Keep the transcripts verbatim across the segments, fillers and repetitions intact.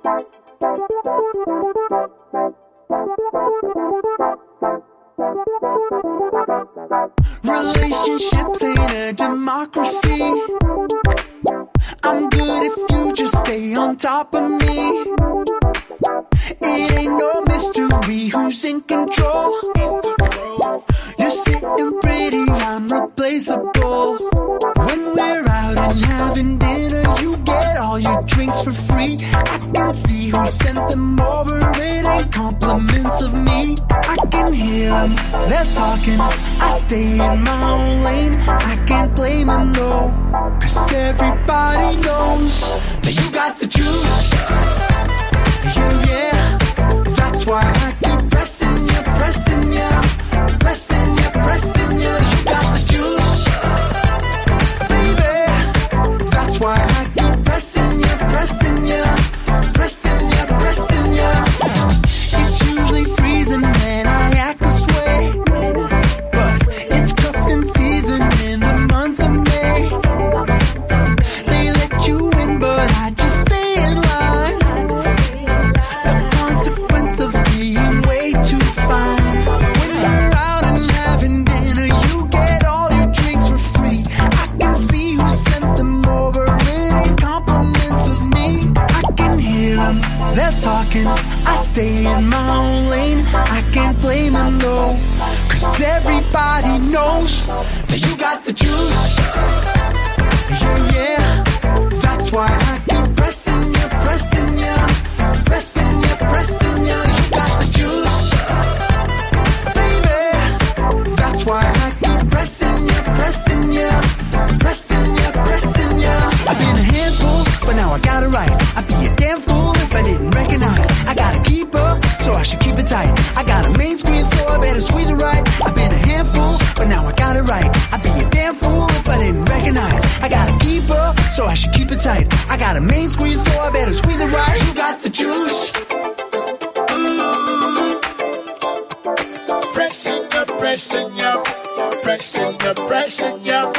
Relationships ain't a democracy. I'm good if you just stay on top of me. It ain't no mystery who's in control. You're sitting pretty, I'm replaceable. When we're out and having dinner, you get all your drinks for free. I can see who sent them over, it ain't compliments of me. I can hear them, they're talking, I stay in my own lane. I can't blame them, no, cause everybody knows that you got the juice. Yeah, yeah, that's why I keep pressing you, pressing you, pressing you, pressing you. You got the juice, baby. That's why I keep pressing you, pressing you, pressing you, pressing you. It's usually freezing when I act this way, but it's cuffing season in the month of May. They let you in, but I just stay in line. Of being way too fine. When we're out and having dinner, you get all your drinks for free. I can see who sent them over, it ain't compliments of me. I can hear them, they're talking, I stay in my own lane. I can't blame them, no, cause everybody knows that you got the juice. Yeah, yeah, that's why I keep pressing you, pressing you, pressing you, pressing you. You got the juice, baby. That's why I keep pressing you, pressing you, pressing you, pressing you. I've been a handful, but now I got it right. I'd be a damn fool if I didn't recognize. I got a keeper, so I should keep it tight. I got a main squeeze, so I better squeeze it right. I've been a handful, but now I got it right. I'd be a damn fool if I didn't recognize. I got a keeper, so I should keep it tight. I got a main squeeze, so I better squeeze it right. You got the juice. Pressing up, pressing up, pressing up, pressing up.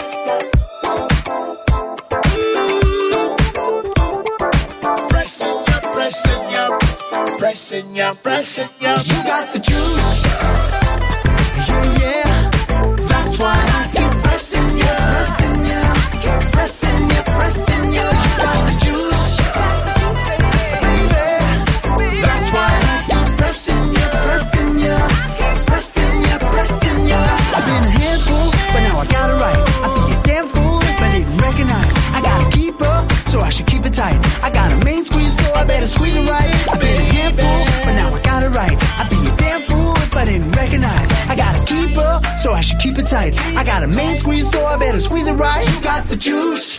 Pressing up, pressing up, pressing up, pressing up. You got the juice. Yeah, yeah. That's why I keep pressing you, pressing you, pressing you, pressing you. You got the juice, baby. That's why I keep pressing you, pressing you, pressing you, pressing you. I've been a handful, but now I got it right. I'd be a damn fool if I didn't recognize. I got a keeper, so I should keep it tight. I got a main squeeze, so I better squeeze it right. I've been a handful, but now I got it right. I'd be a damn fool if I didn't recognize. I got a keeper, so I should keep it tight. I got a main squeeze, so I better squeeze it right. You got the juice.